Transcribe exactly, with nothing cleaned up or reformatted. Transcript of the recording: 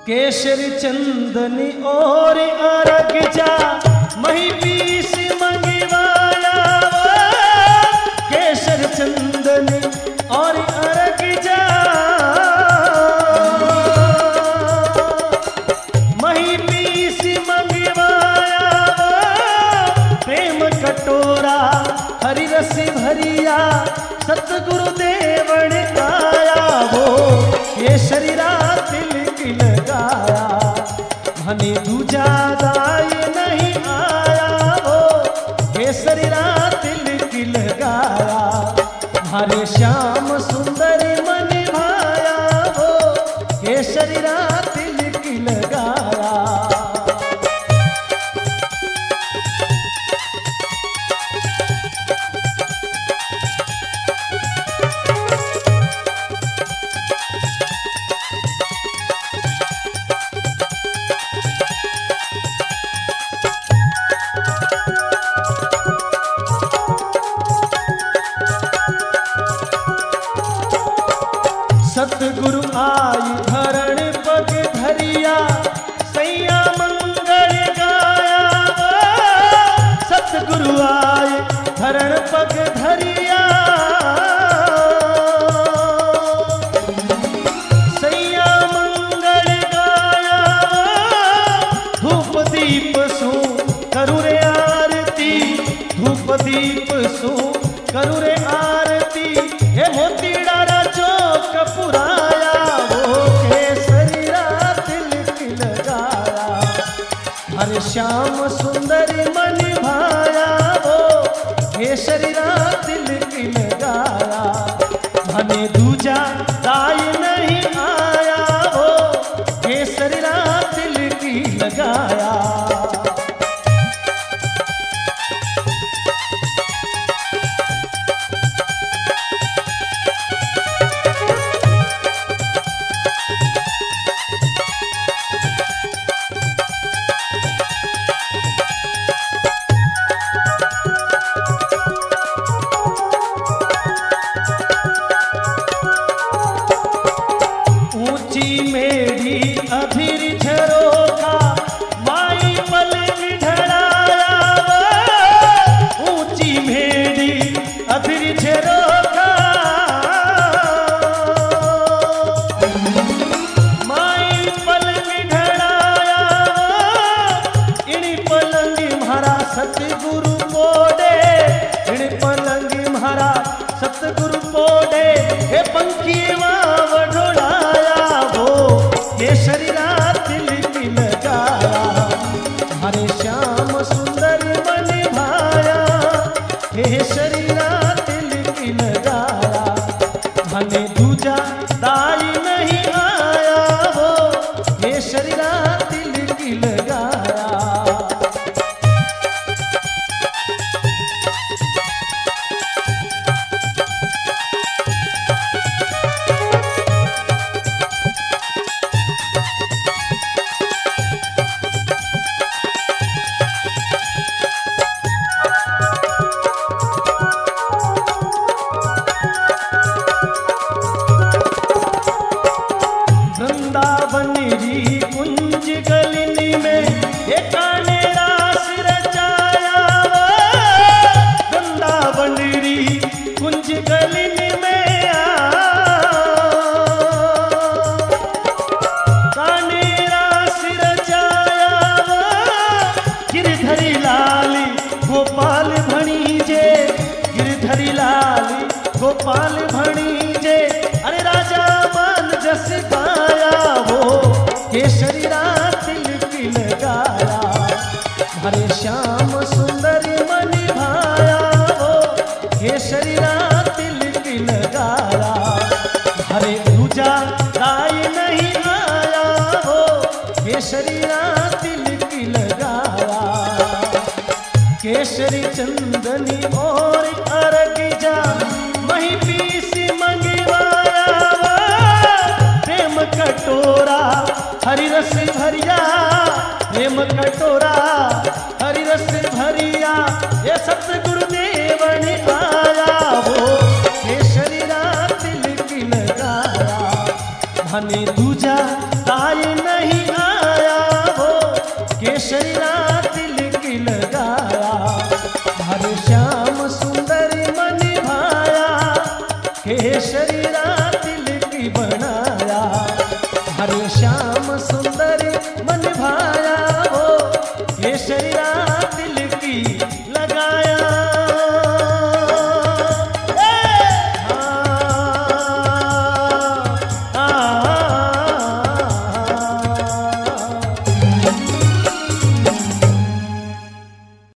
केसर चंदनी और अरग जा मही पीस मंगवाया केसर चंदनी और अरग जा मही पीस मंगवाया प्रेम कटोरा हरि रस भरिया सतगुरुदेव ने आया वो केसरी रात लगाया हनी दूजा दाई नहीं आया हो केसरी रात लिखी लगाया हरे श्याम सुंदर मन भाया हो केसरी रात लिखी लगाया। सतगुरु आई धरण पग धरिया सैया मंगल गाया सतगुरु आई धरण पग धरिया सैया मंगल गाया धूप दीप सु करुरे आरती धूप दीप सु करुरे आरती हे मोतीड़ा पुराया वो केसरी रात लिख लगाया हरे श्याम सुंदर मन भाया वो केसरी रात लिख लगाया हमें दूजा दाई नहीं आया वो केसरी रात लिख लगाया। मेरी अधीर झरोका माई पलंग ढड़ाया ऊंची मेरी अधीर झरोका माई पलंग ढड़ाया इनी पलंग म्हारा सतगुरु पोडे इनी पलंग म्हारा सतगुरु पोडे हे पंखी वढोड़ा केसरी रात लिखी लगाया हरे श्याम सुंदर मन भाया केसरी रात लिखी लगाया हमें दूजा दाई नहीं आया हो केसरी रात लिखी लगाया। वृंदावन री कुंज गलिनी में एक रास रचाया वृंदावन री कुंज गलिनी में काने रास रचाया गिरधरी लाली गोपाल भणीजे गिरधरी लाली गोपाल भणीजे अरे राजा मान जस गाया वो केसरी रात लिखी लगाया हरे श्याम सुंदर मन भाया वो केसरी रात लिखी लगाया हरे दूजा दाई नहीं आया वो केसरी रात लिखी लगाया केसरी चंदनी और अरग जा मही पीस मंगवाया प्रेम कटोरा हरि रस भरिया प्रेम कटोरा हरि रस भरिया ये सतगुरुदेव ने आया वो केसरी रात लिखी लगाया हमें दूजा दाई नहीं श्याम सुंदरी मन भाया हो, ये श्री राम